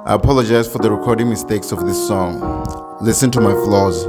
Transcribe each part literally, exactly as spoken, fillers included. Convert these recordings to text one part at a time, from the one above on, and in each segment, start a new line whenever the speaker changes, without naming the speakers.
I apologize for the recording mistakes of this song. Listen to my flaws.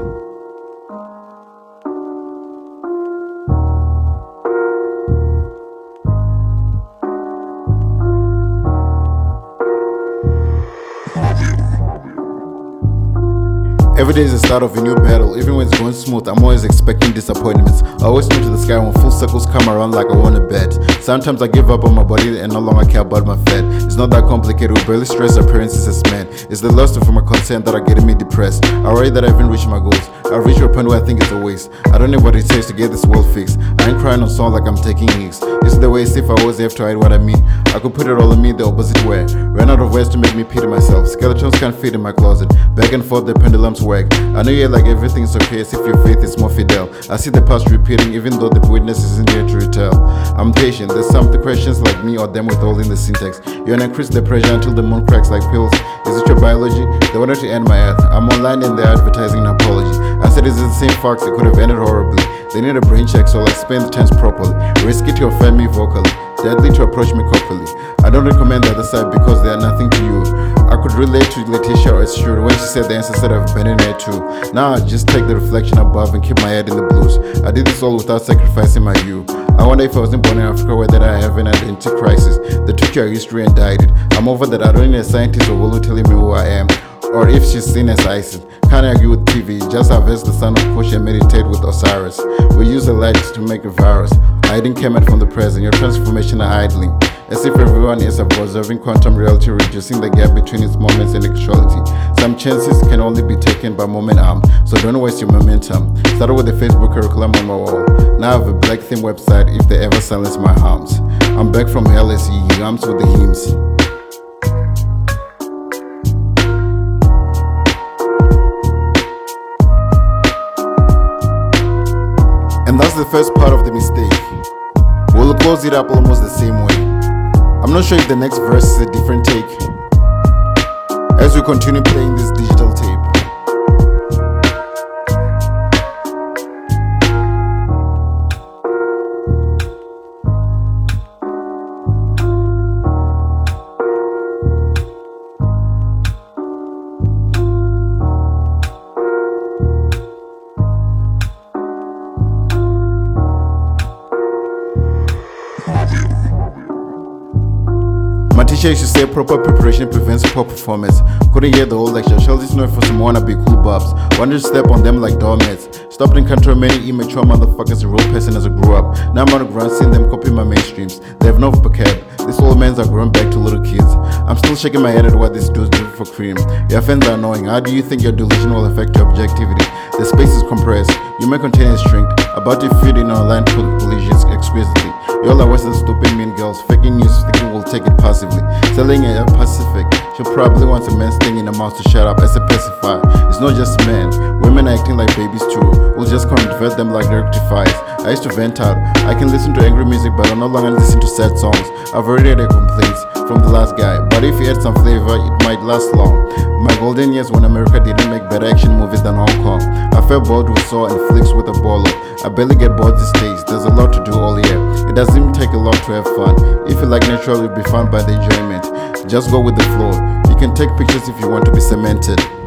Every day is the start of a new battle. Even when it's going smooth, I'm always expecting disappointments. I always look to the sky when full circles come around like I want to bet. Sometimes I give up on my body and no longer care about my fat. It's not that complicated, we barely stress appearances as men. It's the lust for my consent that are getting me depressed. I worry that I haven't reached my goals. I've reached a point where I think it's a waste. I don't know what it takes to get this world fixed. I ain't crying on song like I'm taking hicks. This is the way it's if I always have to hide what I mean. I could put it all on me the opposite way. Ran out of ways to make me pity myself. Skeletons can't fit in my closet. Back and forth the pendulums wag. I know you're like everything's okay as if your faith is more fidel. I see the past repeating even though the witness isn't here to retell. I'm patient, there's some questions like me or them withholding the syntax. You wanna increase the pressure until the moon cracks like pills. Is it your biology? They wanted to end my earth. I'm online and they're advertising an apology. I said it's the same facts, it could have ended horribly. They need a brain check so I'll explain the terms properly. Risky to offend me vocally, deadly to approach me corporally. I don't recommend the other side because they are nothing to you. I could relate to Letitia as sure when she said the answer said I've been in there too. Now I just take the reflection above and keep my head in the blues. I did this all without sacrificing my you. I wonder if I wasn't born in Africa where that I have an identity crisis. They took your history and died it. I'm over that. I don't need a scientist or will telling me who I am. Or if she's seen as ISIS. Can't argue with T V, just harvest the son of Push and meditate with Osiris. We use the light to make a virus. Hiding Kemet from the present, your transformation are idling. As if everyone is observing quantum reality, reducing the gap between its moments and actuality. Some chances can only be taken by moment arm, so don't waste your momentum. Started with the Facebook curriculum on my wall. Now I have a black theme website if they ever silence my harms. I'm back from L S E, arms with the hymns. And that's the first part of the mistake. We'll close it up almost the same way. I'm not sure if the next verse is a different take as we continue playing this digital tape. My teacher used to say proper preparation prevents poor performance. Couldn't hear the whole lecture. Shall this know for some wannabe cool bobs? Wanted to step on them like doormats. Stopped and control many immature motherfuckers, a real person as I grew up. Now I'm on the ground seeing them copy my mainstreams. They have no vocab. These old men are grown back to little kids. I'm still shaking my head at what these dudes do for cream. Your fans are annoying. How do you think your delusion will affect your objectivity? The space is compressed. You may contain a shrink. About to feed in online collisions exquisitely. Y'all are wasting stupid mean girls, faking news thinking we'll take it passively. Selling a Pacific, she probably wants a man's thing in the mouth to shut up as a pacifier. It's not just men, women are acting like babies too. We'll just convert them like rectifiers. I used to vent out, I can listen to angry music but I no longer listen to sad songs. I've already had complaints from the last guy, but if he had some flavor it might last long. My golden years when America didn't make better action movies than Hong Kong. I felt bored with Saw and flicks with a baller. I barely get bored these days, there's a lot to do all year. It doesn't even take a lot to have fun. If you like natural, you'll be fun by the enjoyment. Just go with the flow. You can take pictures if you want to be cemented.